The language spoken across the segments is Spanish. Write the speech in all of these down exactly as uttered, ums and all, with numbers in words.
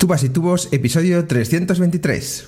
Tubas y Tubos, episodio trescientos veintitrés.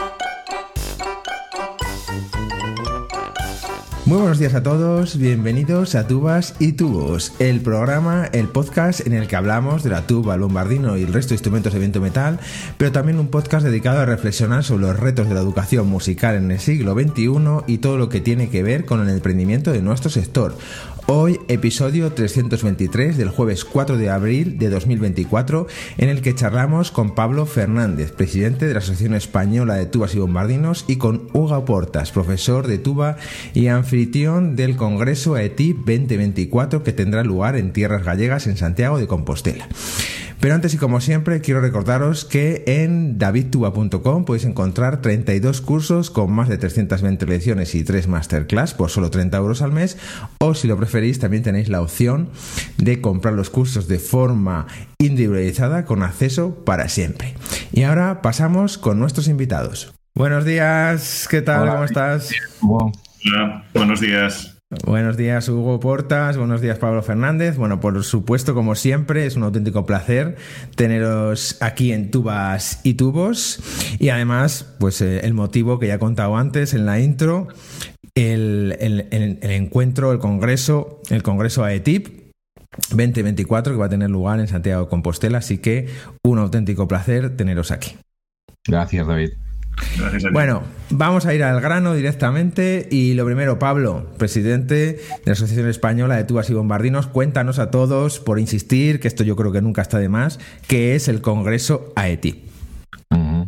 Muy buenos días a todos, bienvenidos a Tubas y Tubos, el programa, el podcast en el que hablamos de la tuba, el bombardino y el resto de instrumentos de viento metal, pero también un podcast dedicado a reflexionar sobre los retos de la educación musical en el siglo veintiuno y todo lo que tiene que ver con el emprendimiento de nuestro sector. Hoy, episodio trescientos veintitrés del jueves cuatro de abril de dos mil veinticuatro, en el que charlamos con Pablo Fernández, presidente de la Asociación Española de Tubas y Bombardinos, y con Hugo Portas, profesor de tuba y anfitrión del Congreso A E T I P veinte veinticuatro, que tendrá lugar en tierras gallegas en Santiago de Compostela. Pero antes y como siempre quiero recordaros que en david tuba punto com podéis encontrar treinta y dos cursos con más de trescientas veinte lecciones y tres masterclass por solo treinta euros al mes, o si lo preferís también tenéis la opción de comprar los cursos de forma individualizada con acceso para siempre. Y ahora pasamos con nuestros invitados. Buenos días, ¿qué tal? Hola. ¿Cómo estás? Hola, buenos días. Buenos días, Hugo Portas. Buenos días, Pablo Fernández. Bueno, por supuesto, como siempre, es un auténtico placer teneros aquí en Tubas y Tubos. Y además, pues eh, el motivo que ya he contado antes en la intro, el, el, el, el encuentro, el congreso, el congreso A E T I P veinte veinticuatro, que va a tener lugar en Santiago de Compostela. Así que un auténtico placer teneros aquí. Gracias, David. Bueno, vamos a ir al grano directamente y lo primero, Pablo, presidente de la Asociación Española de Tubas y Bombardinos, cuéntanos a todos, por insistir, que esto yo creo que nunca está de más, ¿qué es el Congreso A E T I P? Uh-huh.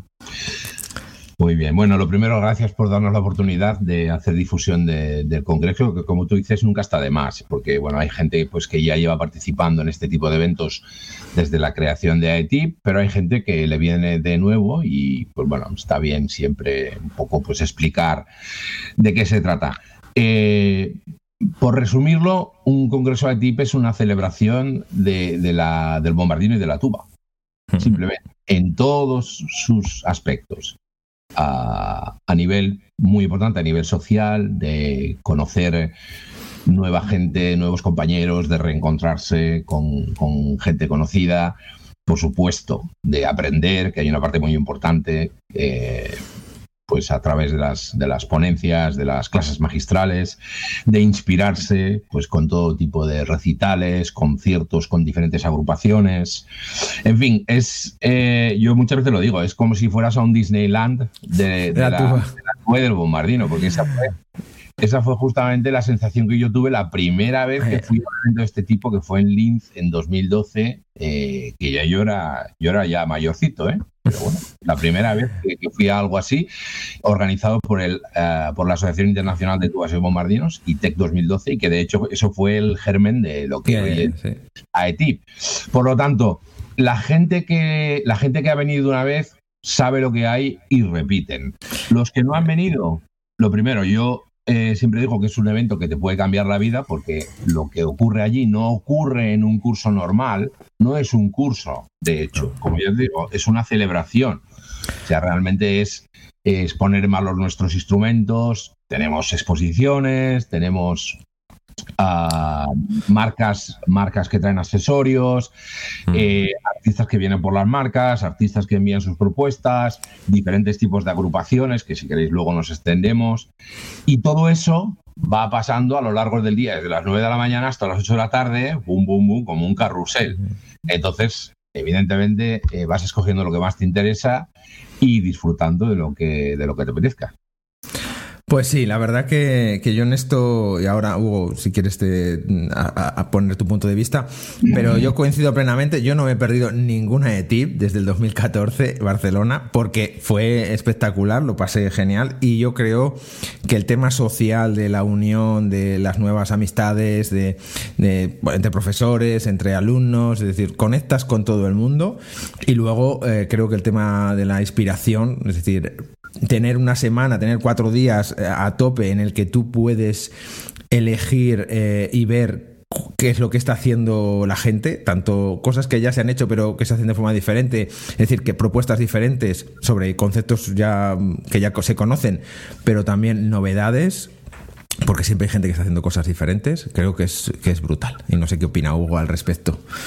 Muy bien, bueno, lo primero, gracias por darnos la oportunidad de hacer difusión de, del Congreso, que como tú dices nunca está de más, porque bueno, hay gente pues que ya lleva participando en este tipo de eventos desde la creación de A E T I P, pero hay gente que le viene de nuevo y pues bueno, está bien siempre un poco pues explicar de qué se trata. Eh, por resumirlo, un Congreso A E T I P es una celebración de, de la, del bombardino y de la tuba, simplemente, en todos sus aspectos. A, a nivel muy importante, a nivel social, de conocer nueva gente, nuevos compañeros, de reencontrarse con, con gente conocida, por supuesto, de aprender, que hay una parte muy importante, eh, pues a través de las, de las ponencias, de las clases magistrales, de inspirarse pues con todo tipo de recitales, conciertos con diferentes agrupaciones. En fin, es eh, yo muchas veces lo digo, es como si fueras a un Disneyland de, de, de la, la tuba de la tuba y del bombardino, porque esa fue, esa fue justamente la sensación que yo tuve la primera vez que fui a un evento de este tipo, que fue en Linz en dos mil doce, eh, que ya yo era, yo era ya mayorcito, ¿eh? Pero bueno, la primera vez que, que fui a algo así, organizado por el uh, por la Asociación Internacional de Tubas y Bombardinos, I T E C dos mil doce, y que de hecho eso fue el germen de lo que hoy es sí. A E T I P. Por lo tanto, la gente que la gente que ha venido una vez sabe lo que hay y repiten. Los que no han venido, lo primero, yo Eh, siempre digo que es un evento que te puede cambiar la vida, porque lo que ocurre allí no ocurre en un curso normal, no es un curso, de hecho, como yo digo, es una celebración. O sea, realmente es, es poner en valor nuestros instrumentos, tenemos exposiciones, tenemos uh, marcas, marcas que traen accesorios, mm. eh, artistas que vienen por las marcas, artistas que envían sus propuestas, diferentes tipos de agrupaciones, que si queréis luego nos extendemos, y todo eso va pasando a lo largo del día, desde las nueve de la mañana hasta las ocho de la tarde, bum, bum, bum, como un carrusel. Entonces, evidentemente, eh, vas escogiendo lo que más te interesa y disfrutando de lo que, de lo que te apetezca. Pues sí, la verdad que, que yo en esto, y ahora Hugo, si quieres te, a, a poner tu punto de vista, pero yo coincido plenamente, yo no me he perdido ninguna A E T I P desde el dos mil catorce Barcelona, porque fue espectacular, lo pasé genial, y yo creo que el tema social de la unión, de las nuevas amistades, de, de bueno, entre profesores, entre alumnos, es decir, conectas con todo el mundo, y luego eh, creo que el tema de la inspiración, es decir, tener una semana, tener cuatro días a tope en el que tú puedes elegir eh, y ver qué es lo que está haciendo la gente, tanto cosas que ya se han hecho pero que se hacen de forma diferente, es decir, que propuestas diferentes sobre conceptos ya que ya se conocen, pero también novedades, porque siempre hay gente que está haciendo cosas diferentes. Creo que es, que es brutal, y no sé qué opina Hugo al respecto.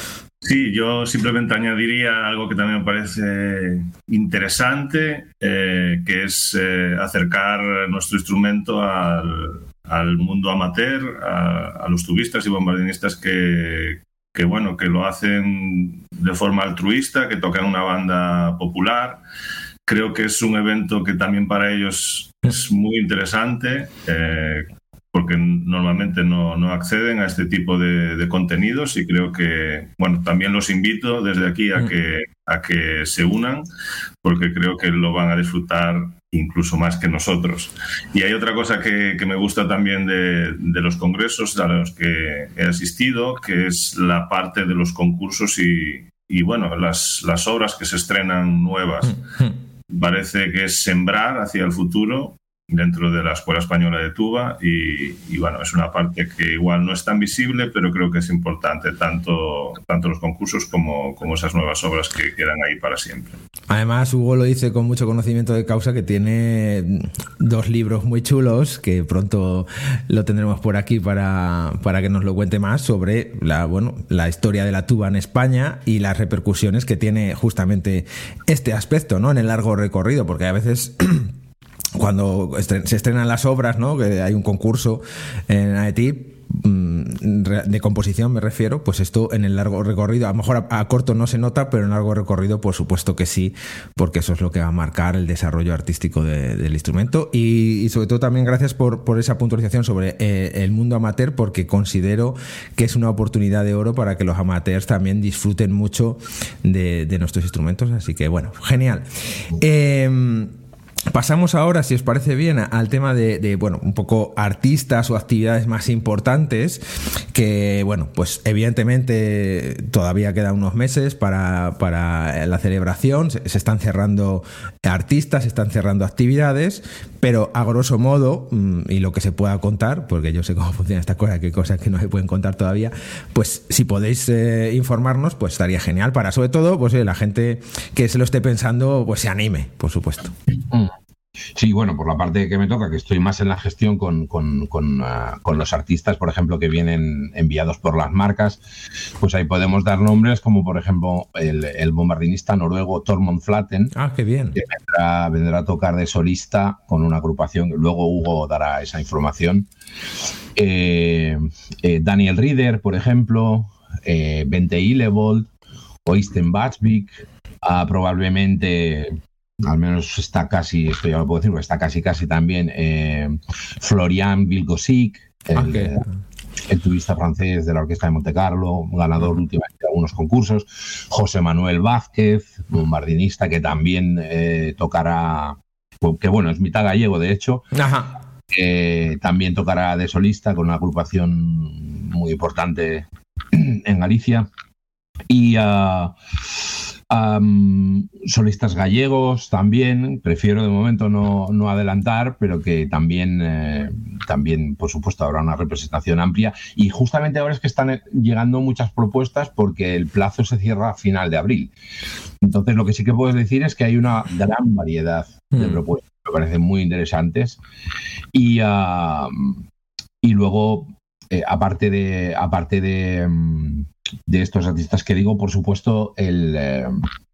Sí, yo simplemente añadiría algo que también me parece interesante, eh, que es eh, acercar nuestro instrumento al, al mundo amateur, a, a los tubistas y bombardinistas que, que, bueno, que lo hacen de forma altruista, que tocan una banda popular. Creo que es un evento que también para ellos es muy interesante, eh, porque normalmente no, no acceden a este tipo de, de contenidos, y creo que, bueno, también los invito desde aquí a que, a que se unan, porque creo que lo van a disfrutar incluso más que nosotros. Y hay otra cosa que, que me gusta también de, de los congresos a los que he asistido, que es la parte de los concursos y, y bueno, las, las obras que se estrenan nuevas. Parece que es sembrar hacia el futuro dentro de la Escuela Española de Tuba, y, y bueno, es una parte que igual no es tan visible, pero creo que es importante, tanto, tanto los concursos como, como esas nuevas obras que quedan ahí para siempre. Además, Hugo lo dice con mucho conocimiento de causa, que tiene dos libros muy chulos, que pronto lo tendremos por aquí para, para que nos lo cuente más, sobre la, bueno, la historia de la tuba en España y las repercusiones que tiene justamente este aspecto, ¿no?, en el largo recorrido, porque a veces cuando se estrenan las obras, ¿no?, que hay un concurso en A E T I P de composición, me refiero, pues esto en el largo recorrido, a lo mejor a, a corto no se nota, pero en largo recorrido por supuesto que sí, porque eso es lo que va a marcar el desarrollo artístico de, del instrumento. Y, y sobre todo también gracias por, por esa puntualización sobre eh, el mundo amateur, porque considero que es una oportunidad de oro para que los amateurs también disfruten mucho de, de nuestros instrumentos. Así que bueno, genial. Eh, Pasamos ahora, si os parece bien, al tema de, de, bueno, un poco artistas o actividades más importantes, que, bueno, pues evidentemente todavía quedan unos meses para, para la celebración, se, se están cerrando artistas, se están cerrando actividades, pero a grosso modo, y lo que se pueda contar, porque yo sé cómo funciona esta cosa, que hay cosas que no se pueden contar todavía, pues si podéis eh, informarnos, pues estaría genial, para sobre todo, pues eh, la gente que se lo esté pensando, pues se anime, por supuesto. Sí, bueno, por la parte que me toca, que estoy más en la gestión con, con, con, uh, con los artistas, por ejemplo, que vienen enviados por las marcas, pues ahí podemos dar nombres como, por ejemplo, el, el bombardinista noruego Tormod Flaten. Ah, qué bien. Que vendrá, vendrá a tocar de solista con una agrupación, luego Hugo dará esa información. Eh, eh, Daniel Rieder, por ejemplo, eh, Bente Ilevold, Oystein Batsvik, uh, probablemente... al menos está casi, esto ya lo puedo decir, porque está casi casi también eh, Florian Vilgosic, el, okay. eh, el tubista francés de la Orquesta de Monte Carlo, ganador últimamente de algunos concursos, José Manuel Vázquez, bombardinista que también eh, tocará, que bueno, es mitad gallego de hecho. Ajá. Eh, también tocará de solista con una agrupación muy importante en Galicia. Y uh, Um, solistas gallegos también, prefiero de momento no, no adelantar, pero que también, eh, también, por supuesto, habrá una representación amplia. Y justamente ahora es que están llegando muchas propuestas porque el plazo se cierra a final de abril. Entonces, lo que sí que puedo decir es que hay una gran variedad de propuestas que me parecen muy interesantes. Y, uh, y luego, eh, aparte de... Aparte de um, de estos artistas que digo, por supuesto, el, eh,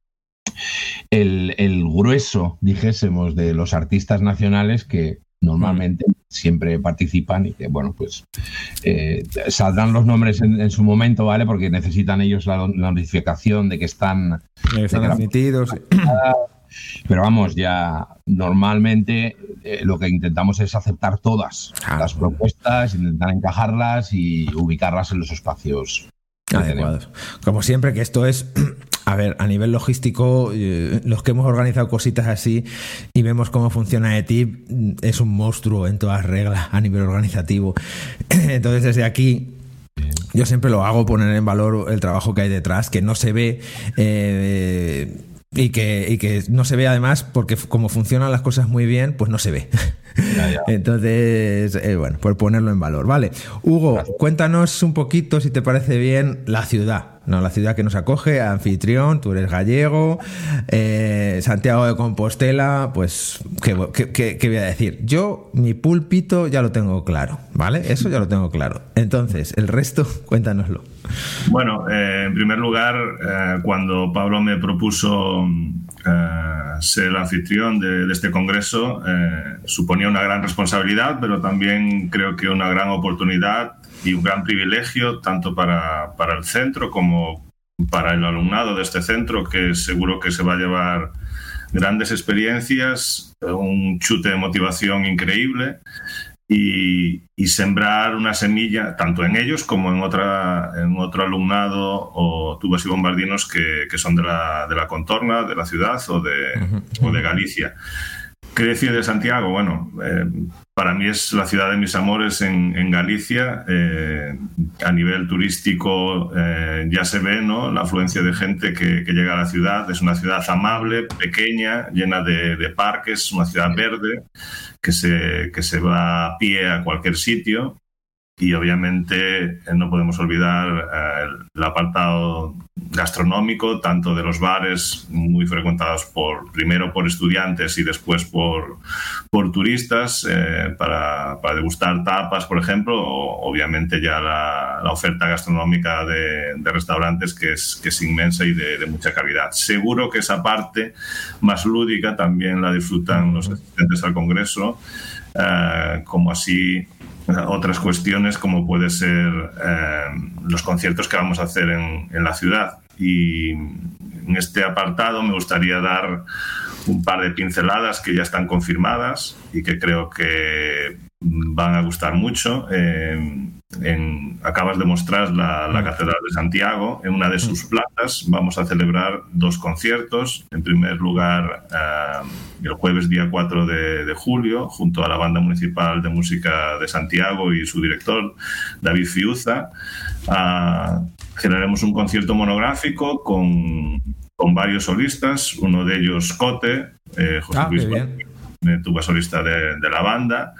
el, el grueso, dijésemos, de los artistas nacionales que normalmente mm. siempre participan y que, bueno, pues eh, saldrán los nombres en, en su momento, ¿vale? Porque necesitan ellos la, la notificación de que están, están admitidos. Pero vamos, ya normalmente eh, lo que intentamos es aceptar todas ah, las bueno. propuestas, intentar encajarlas y ubicarlas en los espacios adecuados. Como siempre, que esto es, a ver, a nivel logístico, eh, los que hemos organizado cositas así y vemos cómo funciona E T I P, es un monstruo en todas reglas a nivel organizativo. Entonces, desde aquí, yo siempre lo hago, poner en valor el trabajo que hay detrás, que no se ve... Eh, Y que, y que no se ve además porque como funcionan las cosas muy bien, pues no se ve. Ya, ya. Entonces, eh, bueno, por ponerlo en valor. Vale, Hugo, gracias. Cuéntanos un poquito, si te parece bien, la ciudad, ¿no? La ciudad que nos acoge, anfitrión, tú eres gallego, eh, Santiago de Compostela, pues, ¿qué, qué, qué, ¿qué voy a decir? Yo, mi púlpito ya lo tengo claro, ¿vale? Eso ya lo tengo claro. Entonces, el resto, cuéntanoslo. Bueno, eh, en primer lugar, eh, cuando Pablo me propuso eh, ser el anfitrión de, de este congreso, eh, suponía una gran responsabilidad, pero también creo que una gran oportunidad y un gran privilegio, tanto para, para el centro como para el alumnado de este centro, que seguro que se va a llevar grandes experiencias, un chute de motivación increíble. Y, y sembrar una semilla tanto en ellos como en, otra, en otro alumnado o tubas y bombardinos que, que son de la, de la contorna, de la ciudad o de, uh-huh. o de Galicia. ¿Qué decir de Santiago? Bueno, eh, para mí es la ciudad de mis amores en, en Galicia. Eh, a nivel turístico eh, ya se ve, ¿no?, la afluencia de gente que, que llega a la ciudad. Es una ciudad amable, pequeña, llena de, de parques, una ciudad verde que se, que se va a pie a cualquier sitio. Y obviamente eh, no podemos olvidar eh, el apartado gastronómico, tanto de los bares muy frecuentados por primero por estudiantes y después por, por turistas eh, para, para degustar tapas, por ejemplo, o obviamente ya la, la oferta gastronómica de, de restaurantes que es, que es inmensa y de, de mucha calidad. Seguro que esa parte más lúdica también la disfrutan los asistentes al Congreso, eh, como así otras cuestiones como puede ser eh, los conciertos que vamos a hacer en, en la ciudad. Y en este apartado me gustaría dar un par de pinceladas que ya están confirmadas y que creo que van a gustar mucho. Eh, en, acabas de mostrar la, la Catedral de Santiago. En una de sus plazas vamos a celebrar dos conciertos. En primer lugar, eh, el jueves día cuatro de, de julio, junto a la Banda Municipal de Música de Santiago y su director, David Fiuza, eh, generaremos un concierto monográfico con, con varios solistas, uno de ellos Cote, eh, José ah, Luis Cote, tuba solista de, de la banda.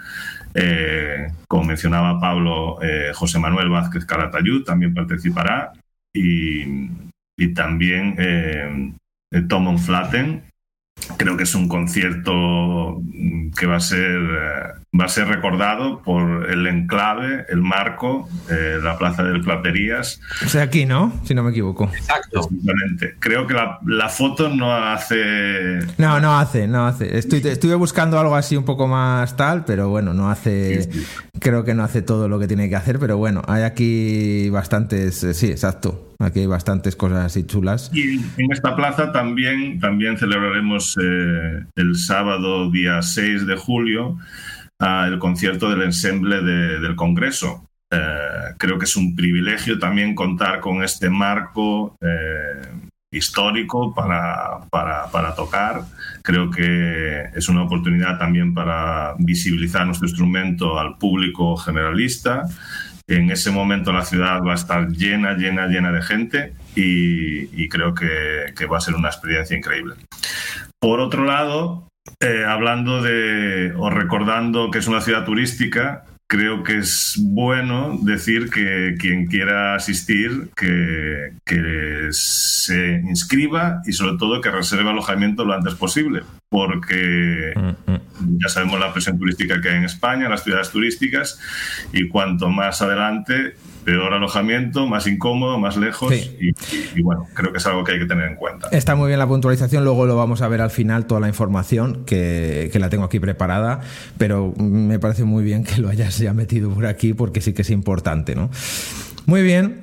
Eh, como mencionaba Pablo, eh, José Manuel Vázquez Calatayud también participará, y, y también eh, Tom Flatten. Creo que es un concierto que va a ser, va a ser recordado por el enclave, el marco, eh, la plaza del Claperías. O sea, aquí, ¿no? Si no me equivoco. Exacto. Creo que la, la foto no hace... No, no hace, no hace. Estoy, estuve buscando algo así un poco más tal, pero bueno, no hace... Sí, sí. Creo que no hace todo lo que tiene que hacer, pero bueno, hay aquí bastantes... Sí, exacto. Aquí hay bastantes cosas así chulas. Y en esta plaza también, también celebraremos eh, el sábado día seis de julio eh, el concierto del ensemble de, del Congreso. Eh, creo que es un privilegio también contar con este marco eh, histórico para, para, para tocar. Creo que es una oportunidad también para visibilizar nuestro instrumento al público generalista. En ese momento la ciudad va a estar llena, llena, llena de gente y, y creo que, que va a ser una experiencia increíble. Por otro lado, eh, hablando de o recordando que es una ciudad turística, creo que es bueno decir que quien quiera asistir, que, que se inscriba y sobre todo que reserve alojamiento lo antes posible, porque ya sabemos la presión turística que hay en España, las ciudades turísticas, y cuanto más adelante, peor alojamiento, más incómodo, más lejos, sí. y, y, y bueno, creo que es algo que hay que tener en cuenta. Está muy bien la puntualización, luego lo vamos a ver al final, toda la información que, que la tengo aquí preparada, pero me parece muy bien que lo hayas ya metido por aquí porque sí que es importante, ¿no? Muy bien.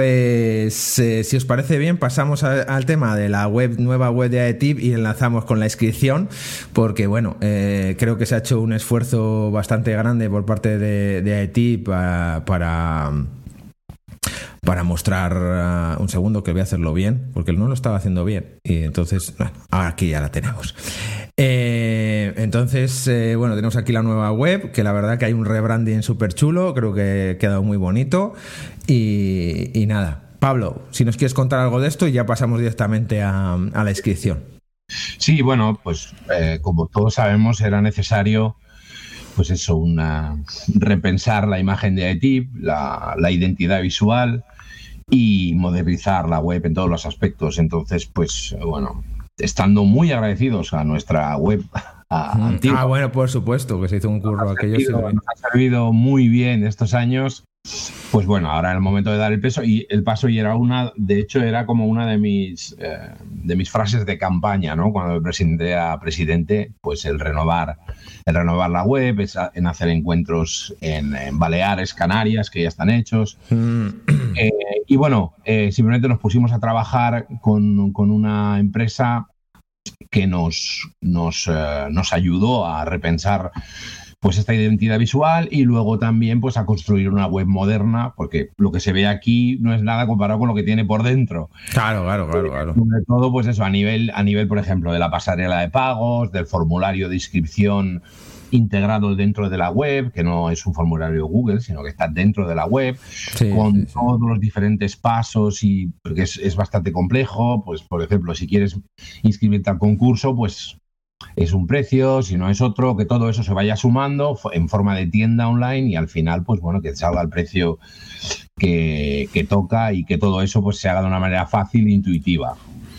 Pues eh, si os parece bien, pasamos a, al tema de la web, nueva web de AETIP, y enlazamos con la inscripción, porque bueno, eh, creo que se ha hecho un esfuerzo bastante grande por parte de, de AETIP para, para para mostrar uh, un segundo que voy a hacerlo bien, porque no lo estaba haciendo bien, y entonces bueno, aquí ya la tenemos. Eh, entonces eh, bueno, tenemos aquí la nueva web, que la verdad que hay un rebranding súper chulo, creo que ha quedado muy bonito, y, y nada, Pablo, si nos quieres contar algo de esto y ya pasamos directamente a, a la inscripción. Sí, bueno, pues eh, como todos sabemos era necesario pues eso, una, repensar la imagen de AETIP, la, la identidad visual y modernizar la web en todos los aspectos. Entonces, pues bueno, estando muy agradecidos a nuestra web a, mm. antigua. Ah, bueno, por supuesto, que se hizo un curro Nos ha aquello. servido, sí, nos ha servido muy bien estos años pues bueno, ahora era el momento de dar el peso y el paso y era una, de hecho era como una de mis eh, de mis frases de campaña, ¿no? Cuando me presenté a presidente, pues el renovar, el renovar la web, es en hacer encuentros en, en Baleares, Canarias, que ya están hechos. Mm. Eh, y bueno, eh, simplemente nos pusimos a trabajar con, con una empresa que nos, nos, eh, nos ayudó a repensar pues esta identidad visual y luego también pues a construir una web moderna, porque lo que se ve aquí no es nada comparado con lo que tiene por dentro. Claro, claro, claro, claro. Sobre todo, pues eso, a nivel, a nivel, por ejemplo, de la pasarela de pagos, del formulario de inscripción integrado dentro de la web, que no es un formulario Google, sino que está dentro de la web, sí, con sí, sí. todos los diferentes pasos, y porque es, es bastante complejo. Pues, por ejemplo, si quieres inscribirte al concurso, pues es un precio, si no es otro, que todo eso se vaya sumando en forma de tienda online y al final, pues bueno, que salga el precio que, que toca y que todo eso pues se haga de una manera fácil e intuitiva.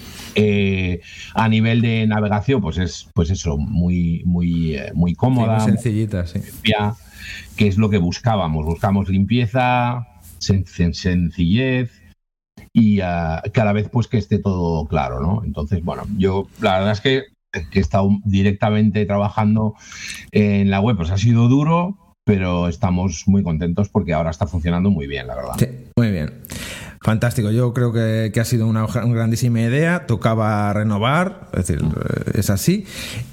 Eh, a nivel de navegación, pues es pues eso, muy, muy, muy cómoda, sí, muy sencillita, sí. Limpia, que es lo que buscábamos. Buscamos limpieza, sen- sencillez y uh, cada vez pues que esté todo claro, ¿no? Entonces, bueno, yo la verdad es que que he estado directamente trabajando en la web, pues ha sido duro, pero estamos muy contentos porque ahora está funcionando muy bien, la verdad. Sí, muy bien. Fantástico, yo creo que, que ha sido una, una grandísima idea, tocaba renovar, es decir, es así,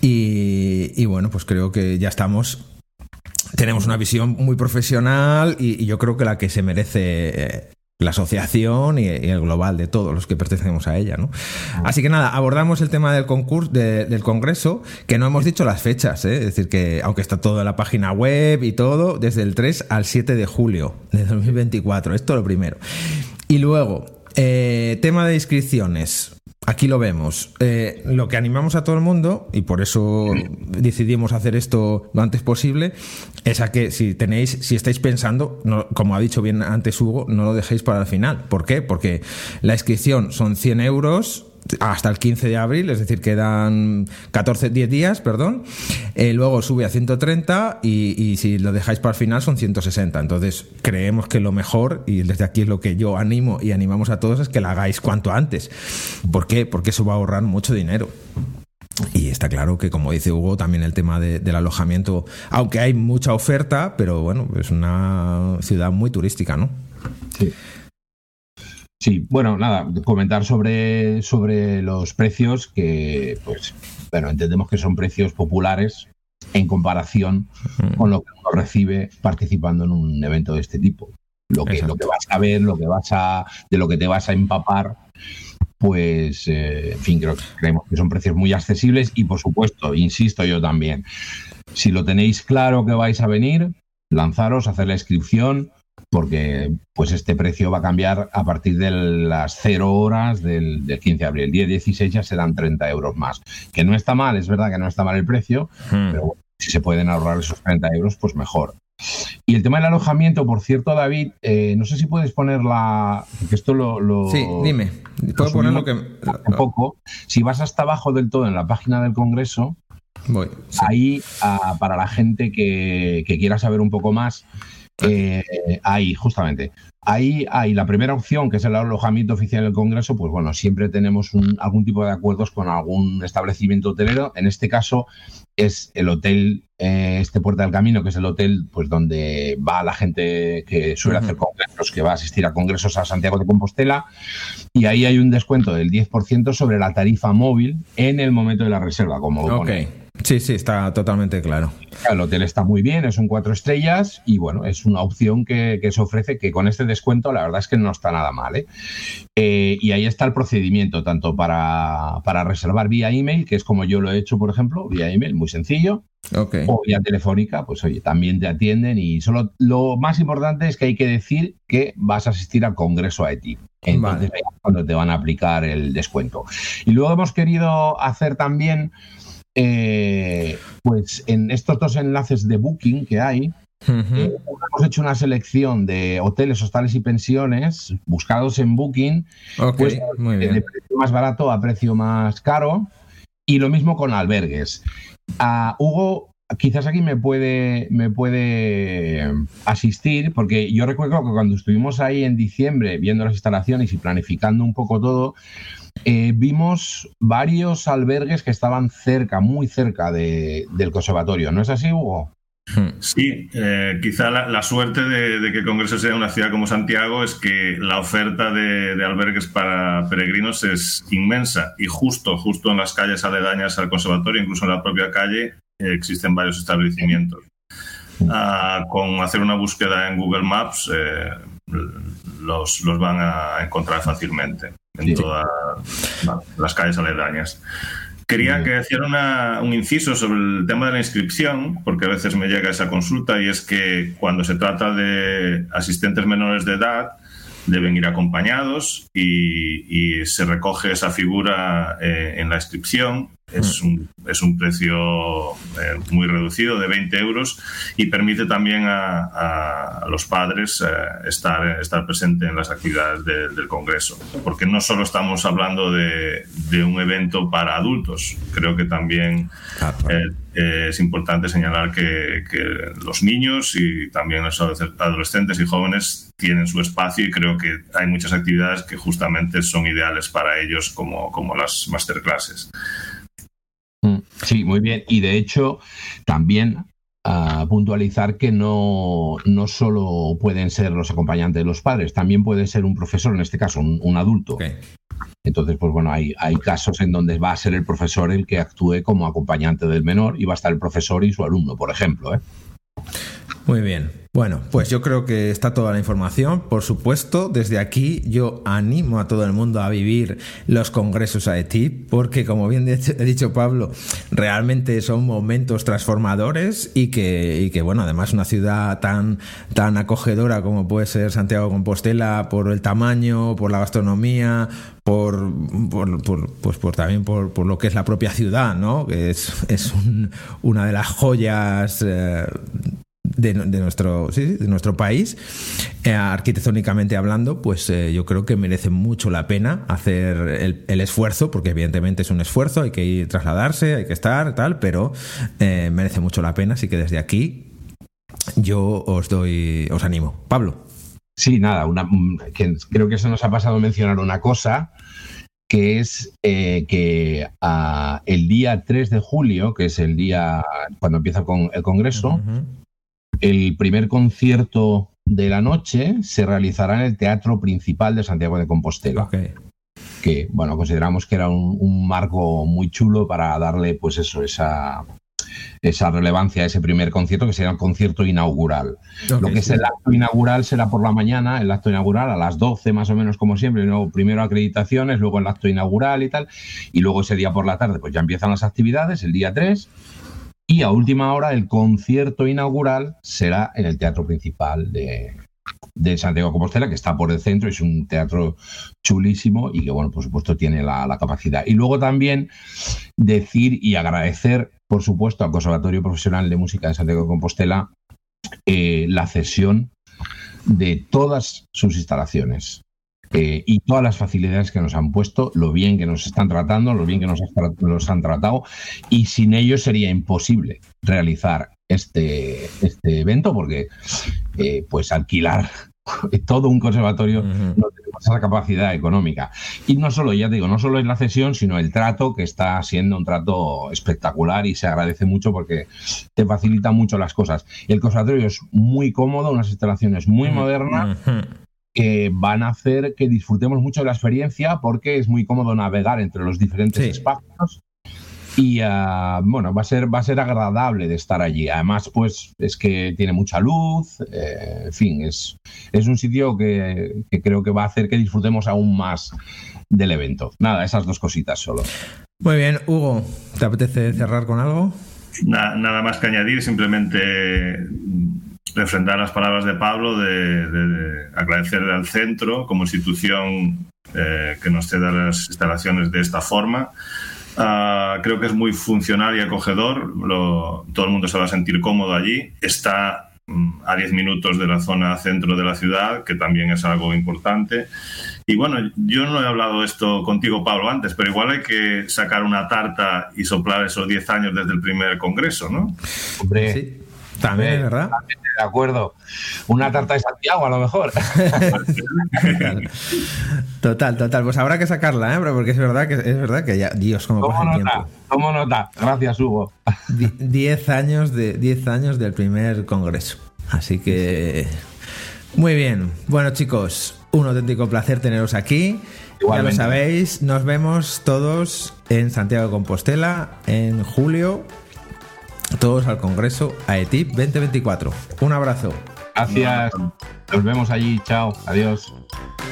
y, y bueno, pues creo que ya estamos, tenemos una visión muy profesional y, y yo creo que la que se merece la asociación y, y el global de todos los que pertenecemos a ella, ¿no? Así que nada, abordamos el tema del concurso, de, del congreso, que no hemos dicho las fechas, ¿eh? Es decir, que aunque está todo en la página web y todo, desde el tres al siete de julio de dos mil veinticuatro, esto lo primero. Y luego, eh, tema de inscripciones. Aquí lo vemos. Eh, lo que animamos a todo el mundo, y por eso decidimos hacer esto lo antes posible, es a que si tenéis, si estáis pensando, no, como ha dicho bien antes Hugo, no lo dejéis para el final. ¿Por qué? Porque la inscripción son cien euros hasta el quince de abril, es decir, quedan catorce, diez días, perdón. Eh, luego sube a ciento treinta y, y si lo dejáis para el final son ciento sesenta. Entonces creemos que lo mejor, y desde aquí es lo que yo animo y animamos a todos, es que la hagáis cuanto antes. ¿Por qué? Porque eso va a ahorrar mucho dinero. Y está claro que, como dice Hugo, también el tema de, del alojamiento, aunque hay mucha oferta, pero bueno, es una ciudad muy turística, ¿no? Sí. Sí, bueno, nada, comentar sobre, sobre los precios que, pues, bueno, entendemos que son precios populares en comparación con lo que uno recibe participando en un evento de este tipo. Lo que, lo que vas a ver, lo que vas a, de lo que te vas a empapar, pues, eh, en fin, creo que creemos que son precios muy accesibles y, por supuesto, insisto yo también, si lo tenéis claro que vais a venir, lanzaros, hacer la inscripción, porque pues este precio va a cambiar a partir de las cero horas del, del quince de abril. El día dieciséis ya serán treinta euros más. Que no está mal, es verdad que no está mal el precio, hmm. pero bueno, si se pueden ahorrar esos treinta euros, pues mejor. Y el tema del alojamiento, por cierto, David, eh, no sé si puedes poner la... Porque esto lo... lo sí, dime. Puedo poner lo que... Un poco. Si vas hasta abajo del todo en la página del Congreso, Voy, sí. ahí, a, para la gente que, que quiera saber un poco más, Eh, ahí, justamente, ahí hay la primera opción, que es el alojamiento oficial del Congreso. Pues bueno, siempre tenemos un, algún tipo de acuerdos con algún establecimiento hotelero. En este caso es el hotel, eh, este Puerta del Camino, que es el hotel pues donde va la gente que suele uh-huh. hacer congresos, que va a asistir a congresos a Santiago de Compostela, y ahí hay un descuento del diez por ciento sobre la tarifa móvil en el momento de la reserva, como lo okay. pone. Sí, sí, está totalmente claro. El hotel está muy bien, es un cuatro estrellas y bueno, es una opción que, que se ofrece, que con este descuento la verdad es que no está nada mal, ¿eh? Eh, y ahí está el procedimiento, tanto para, para reservar vía email, que es como yo lo he hecho, por ejemplo, vía email, muy sencillo, okay. o vía telefónica, pues oye, también te atienden, y solo lo más importante es que hay que decir que vas a asistir al Congreso A E T I. Entonces vale. ahí es cuando te van a aplicar el descuento. Y luego hemos querido hacer también... Eh, pues en estos dos enlaces de Booking que hay, uh-huh. eh, hemos hecho una selección de hoteles, hostales y pensiones buscados en Booking, okay, pues, muy bien. de precio más barato a precio más caro, y lo mismo con albergues. Uh, Hugo, quizás aquí me puede, me puede asistir, porque yo recuerdo que cuando estuvimos ahí en diciembre viendo las instalaciones y planificando un poco todo, eh, vimos varios albergues que estaban cerca, muy cerca de, del conservatorio. ¿No es así, Hugo? Sí, eh, quizá la, la suerte de, de que Congreso sea una ciudad como Santiago es que la oferta de, de albergues para peregrinos es inmensa, y justo, justo en las calles aledañas al conservatorio, incluso en la propia calle, eh, existen varios establecimientos. Ah, con hacer una búsqueda en Google Maps eh, los, los van a encontrar fácilmente en sí. todas bueno, las calles aledañas. Quería que hiciera una, un inciso sobre el tema de la inscripción, porque a veces me llega esa consulta, y es que cuando se trata de asistentes menores de edad deben ir acompañados, y, y se recoge esa figura eh, en la inscripción. Es un, es un precio eh, muy reducido, de veinte euros, y permite también a, a, a los padres eh, estar, estar presentes en las actividades de, del Congreso. Porque no solo estamos hablando de, de un evento para adultos, creo que también eh, eh, es importante señalar que, que los niños y también los adolescentes y jóvenes tienen su espacio, y creo que hay muchas actividades que justamente son ideales para ellos, como, como las masterclasses. Sí, muy bien. Y de hecho, también uh, puntualizar que no, no solo pueden ser los acompañantes de los padres, también puede ser un profesor, en este caso un, un adulto. Okay. Entonces, pues bueno, hay, hay casos en donde va a ser el profesor el que actúe como acompañante del menor, y va a estar el profesor y su alumno, por ejemplo, ¿eh? Muy bien. Bueno, pues yo creo que está toda la información. Por supuesto, desde aquí yo animo a todo el mundo a vivir los congresos A E T I P, porque, como bien he dicho Pablo, realmente son momentos transformadores, y que, y que bueno, además una ciudad tan, tan acogedora como puede ser Santiago de Compostela, por el tamaño, por la gastronomía, por, por, por pues por también por, por lo que es la propia ciudad, ¿no? Que es, es un, una de las joyas eh, De, de nuestro sí, de nuestro país, eh, arquitectónicamente hablando, pues eh, yo creo que merece mucho la pena hacer el, el esfuerzo, porque evidentemente es un esfuerzo, hay que ir, trasladarse, hay que estar, tal, pero eh, merece mucho la pena, así que desde aquí yo os doy, os animo. Pablo. Sí, nada, una, que creo que se nos ha pasado mencionar una cosa, que es eh, que uh, el día tres de julio, que es el día cuando empieza con el Congreso, uh-huh. el primer concierto de la noche se realizará en el Teatro Principal de Santiago de Compostela. Okay. Que, bueno, consideramos que era un, un marco muy chulo para darle, pues eso, esa, esa relevancia a ese primer concierto, que será el concierto inaugural. Okay, Lo que sí. es el acto inaugural será por la mañana, el acto inaugural a las doce más o menos, como siempre, luego primero acreditaciones, luego el acto inaugural y tal, y luego ese día por la tarde pues ya empiezan las actividades, el día tres. Y a última hora el concierto inaugural será en el Teatro Principal de, de Santiago de Compostela, que está por el centro, es un teatro chulísimo y que, bueno, por supuesto tiene la, la capacidad. Y luego también decir y agradecer, por supuesto, al Conservatorio Profesional de Música de Santiago de Compostela eh, la cesión de todas sus instalaciones. Eh, y todas las facilidades que nos han puesto, lo bien que nos están tratando, lo bien que nos, nos han tratado, y sin ellos sería imposible realizar este, este evento, porque eh, pues alquilar todo un conservatorio uh-huh. no tenemos esa capacidad económica. Y no solo, ya te digo, no solo es la cesión, sino el trato, que está siendo un trato espectacular, y se agradece mucho porque te facilita mucho las cosas. El conservatorio es muy cómodo, unas instalaciones muy uh-huh. modernas, uh-huh. que van a hacer que disfrutemos mucho de la experiencia, porque es muy cómodo navegar entre los diferentes sí. espacios, y uh, bueno, va a ser va a ser agradable de estar allí. Además, pues es que tiene mucha luz, eh, en fin, es, es un sitio que, que creo que va a hacer que disfrutemos aún más del evento. Nada, esas dos cositas solo. Muy bien, Hugo, ¿te apetece cerrar con algo? Nada, nada más que añadir, simplemente refrendar las palabras de Pablo, de, de, de agradecerle al centro como institución eh, que nos ceda las instalaciones de esta forma. Uh, creo que es muy funcional y acogedor, lo, todo el mundo se va a sentir cómodo allí. Está a diez minutos de la zona centro de la ciudad, que también es algo importante. Y bueno, yo no he hablado esto contigo, Pablo, antes, pero igual hay que sacar una tarta y soplar esos diez años desde el primer congreso, ¿no? Hombre, sí, también es verdad. De acuerdo. Una tarta de Santiago, a lo mejor. Total, total, total. Pues habrá que sacarla, ¿eh? Porque es verdad que es verdad que ya, Dios, cómo pasa el nota, tiempo. Tomo nota. Gracias, Hugo. Die, diez años de diez años del primer congreso. Así que muy bien. Bueno, chicos, un auténtico placer teneros aquí. Igualmente. Ya lo sabéis, nos vemos todos en Santiago de Compostela en julio. Todos al Congreso A E T I P veinte veinticuatro. Un abrazo. Gracias. Nos vemos allí. Chao. Adiós.